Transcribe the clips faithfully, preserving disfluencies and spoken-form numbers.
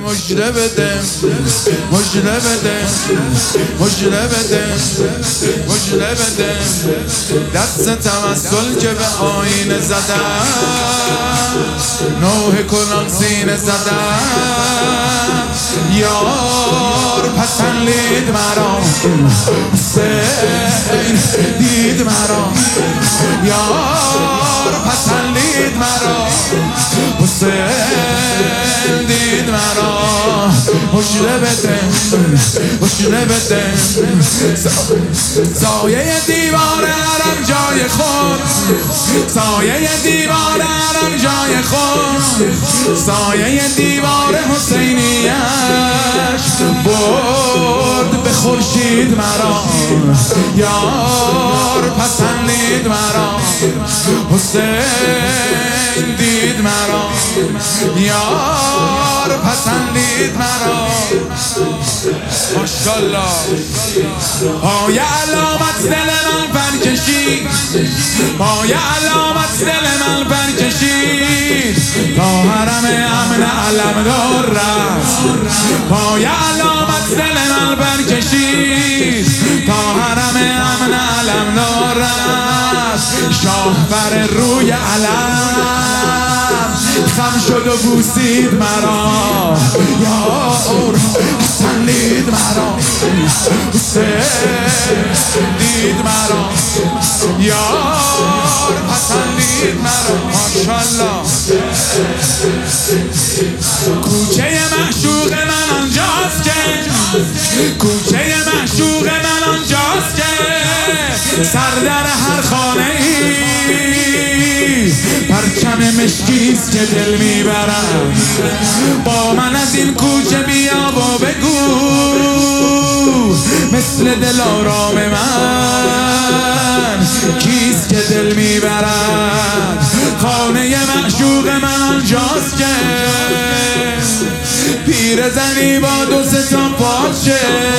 مجده بده مجده بده مجده بده مجده بده دست توسل که به آینه زدم نوح کنان سینه زدم یار پسندید مرا حسین دید مرا یار پسندید مرا حسین دید مرا مجده بده مجده بده سایه دیوار حرم جای خود سایه دیوار حرم جای خود سایه دیوار حسینیش برد به خورشید مرا یار پسندید مرا حسین دید مرا یار پسندید مرا ماشاءالله پای علامت دل من برکشید پای علامت دل من برکشید تا حرم امن علمدار رفت پای علامت دل من برکشید تا حرم امن علمدار رفت شاه بر روی علم خم شد و بوسید مرا یار پسندید مرا حسین دید مرا یار پسندید مرا ماشاءالله کوچه معشوق من آنجاست که کوچه معشوق من آنجاست که سر در هر خانه ای پرچم مشکیست که دل میبرم با من از این کوچه بیا و بگو مثل دل آرام من کیست که دل میبرد خانه معشوق من آنجاست که پیر زنی با دو سه تا پاچه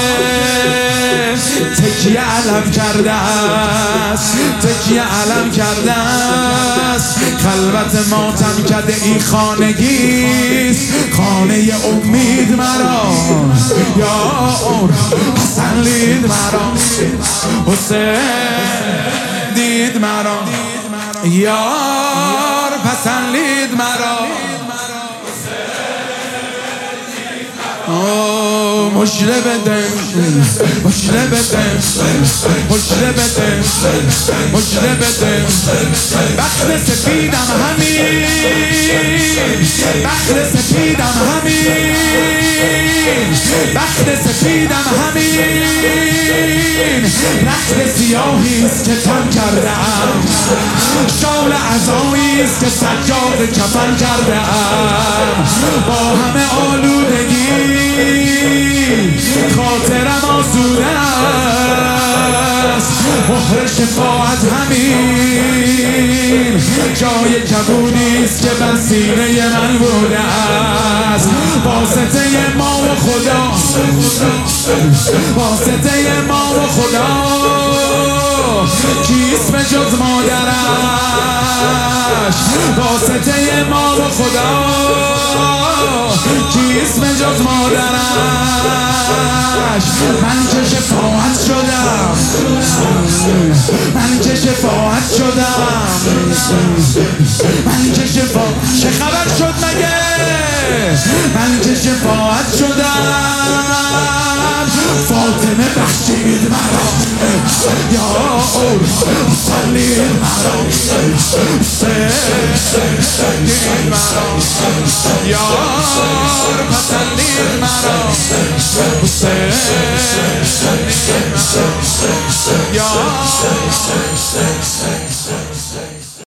تکیه علم کرده است تکیه علم کرده است خلوت ماتم کرده این خانگیست خانه امید مرا یار پسندید مرا حسین دید مرا یار پسندید مرا مجده بده مجده بده مجده بده مجده بده بخت سپیدم همین بخت سپیدم همین بخت سپیدم همین رخت سیاهیست که تن کردم شال عزاییست که سجاد کفن کردم با همه آلودگی خاطرم آسوده است مهر شفاعت همین جای کبودیست که بر سینه من بوده است واسطه ما و خدا واسطه ما و خدا کیست به جز مادرش واسطه ما و خدا کیست به جز مادرش من که شفاعت شدم من که شفاعت شدم من که شفاعت چه خبر شد مگه من که شفاعت شدم فاطمه بخشید مرا یار پسندید مرا پسندید مرا یار پسندید مرا حسین یار